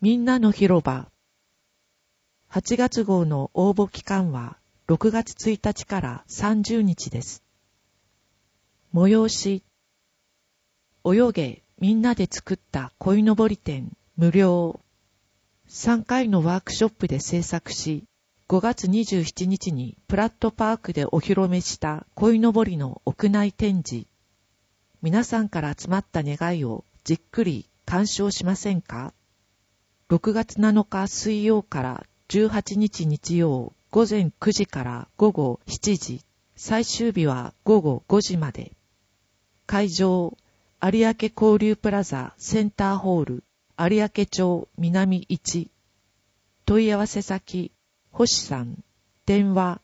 みんなの広場。8月号の応募期間は6月1日から30日です。催し。泳げ、みんなで作った鯉のぼり展、無料。3回のワークショップで制作し、5月27日にプラットパークでお披露目した鯉のぼりの屋内展示。皆さんから集まった願いをじっくり鑑賞しませんか？6月7日水曜から18日日曜午前9時から午後7時、最終日は午後5時まで。会場、有明交流プラザセンターホール、有明町南1。問い合わせ先、星さん。電話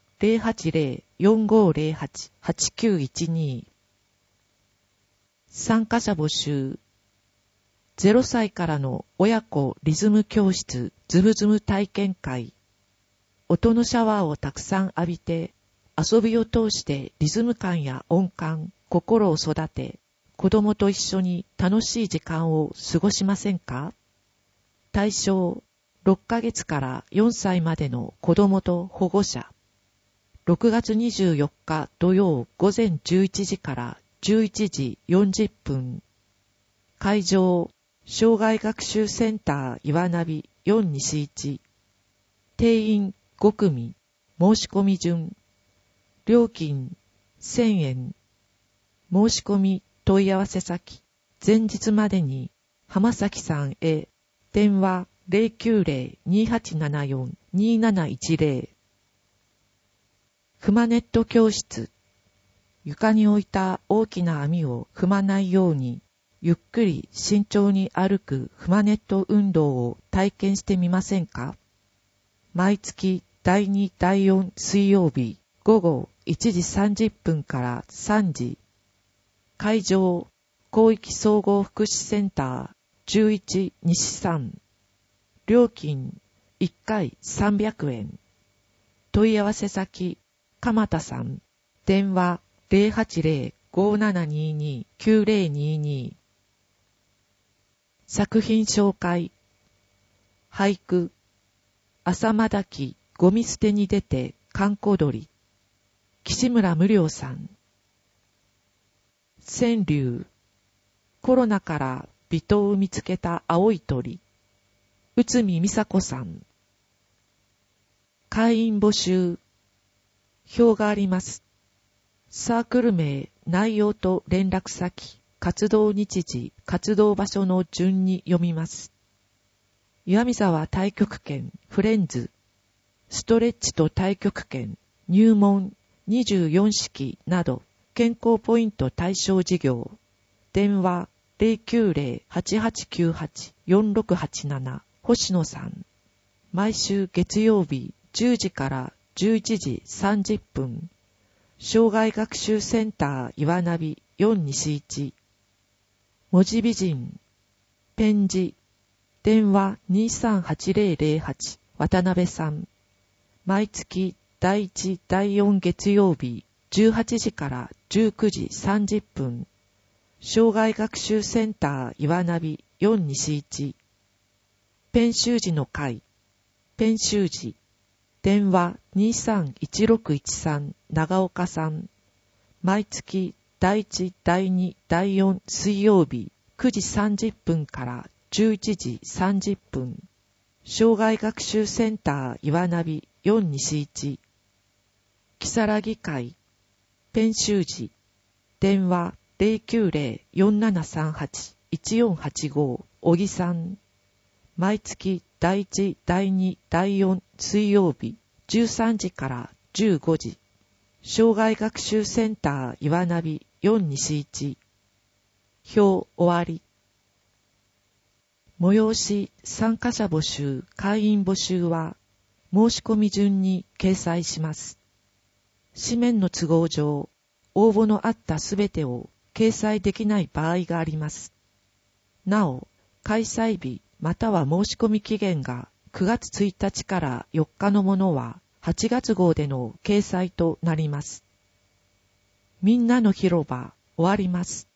080-4508-8912。参加者募集。0歳からの親子リズム教室ズブズム体験会。音のシャワーをたくさん浴びて、遊びを通してリズム感や音感、心を育て、子供と一緒に楽しい時間を過ごしませんか？対象、6ヶ月から4歳までの子供と保護者。6月24日土曜午前11時から11時40分。会場、障害学習センター岩波4西1。定員5組。申し込み順。料金1000円。申し込み問い合わせ先。前日までに浜崎さんへ。電話 090-2874-2710。踏まネット教室。床に置いた大きな網を踏まないように、ゆっくり慎重に歩く踏まネット運動を体験してみませんか？毎月第2、第4水曜日午後1時30分から3時。会場、広域総合福祉センター11西3。料金1回300円。問い合わせ先、鎌田さん。電話 080-5722-9022。作品紹介。俳句。朝まだきゴミ捨てに出て閑古鳥。岸村無良さん。川柳。コロナから微糖を見つけた青い鳥。内海美佐子さん。会員募集。表があります。サークル名、内容と連絡先、活動日時、活動場所の順に読みます。岩見沢太極拳フレンズ、ストレッチと太極拳、入門、24式など、健康ポイント対象事業。電話 090-8898-4687 星野さん。毎週月曜日10時から11時30分。障害学習センター岩波4西1。文字美人。ペン字。電話 238008 渡辺さん。毎月第1、第4月曜日18時から19時30分。障害学習センター岩波4西1。ペン習字の会。ペン習字。電話 231613 長岡さん。毎月第1、第2、第4水曜日9時30分から11時30分。障害学習センター岩波4西1。木更木会。ペン習字。電話 090-4738-1485 小木さん。毎月第1、第2、第4水曜日13時から15時。障害学習センター岩波4西1。表終わり。催し参加者募集会員募集は申し込み順に掲載します。紙面の都合上、応募のあったすべてを掲載できない場合があります。なお、開催日または申し込み期限が9月1日から4日のものは8月号での掲載となります。みんなの広場終わります。